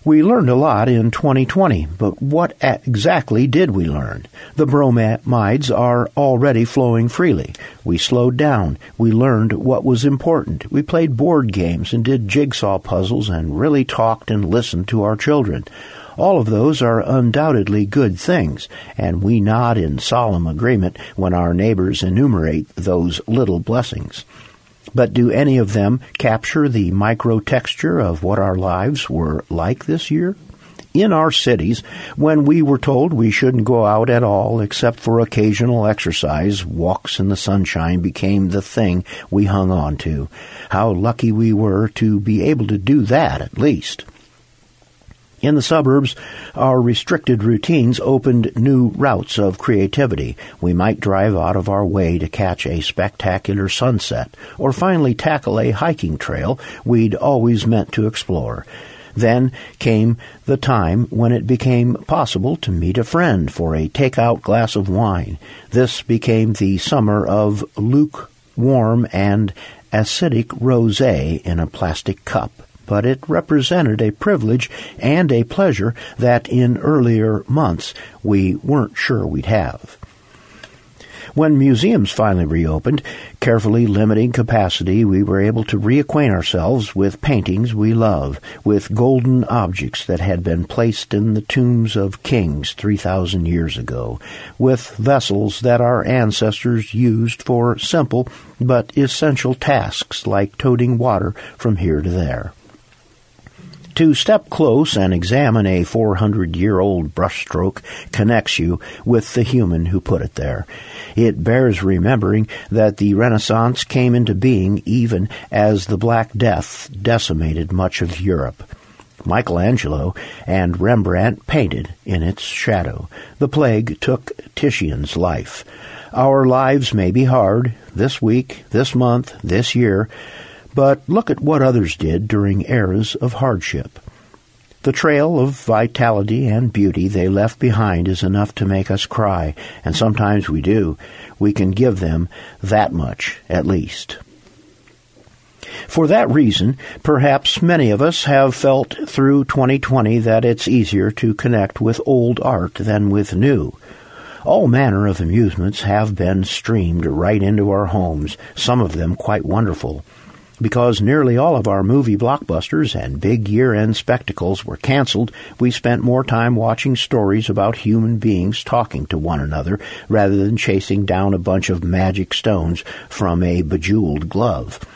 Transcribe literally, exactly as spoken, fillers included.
We learned a lot in twenty twenty, but what exactly did we learn? The bromides are already flowing freely. We slowed down. We learned what was important. We played board games and did jigsaw puzzles and really talked and listened to our children. All of those are undoubtedly good things, and we nod in solemn agreement when our neighbors enumerate those little blessings. But do any of them capture the micro-texture of what our lives were like this year? In our cities, when we were told we shouldn't go out at all except for occasional exercise, walks in the sunshine became the thing we hung on to. How lucky we were to be able to do that, at least. In the suburbs, our restricted routines opened new routes of creativity. We might drive out of our way to catch a spectacular sunset, or finally tackle a hiking trail we'd always meant to explore. Then came the time when it became possible to meet a friend for a take-out glass of wine. This became the summer of lukewarm and acidic rosé in a plastic cup. But it represented a privilege and a pleasure that in earlier months we weren't sure we'd have. When museums finally reopened, carefully limiting capacity, we were able to reacquaint ourselves with paintings we love, with golden objects that had been placed in the tombs of kings three thousand years ago, with vessels that our ancestors used for simple but essential tasks like toting water from here to there. To step close and examine a four hundred year old brushstroke connects you with the human who put it there. It bears remembering that the Renaissance came into being even as the Black Death decimated much of Europe. Michelangelo and Rembrandt painted in its shadow. The plague took Titian's life. Our lives may be hard this week, this month, this year, but look at what others did during eras of hardship. The trail of vitality and beauty they left behind is enough to make us cry, and sometimes we do. We can give them that much, at least. For that reason, perhaps many of us have felt through twenty twenty that it's easier to connect with old art than with new. All manner of amusements have been streamed right into our homes, some of them quite wonderful. Because nearly all of our movie blockbusters and big year-end spectacles were canceled, we spent more time watching stories about human beings talking to one another rather than chasing down a bunch of magic stones from a bejeweled glove.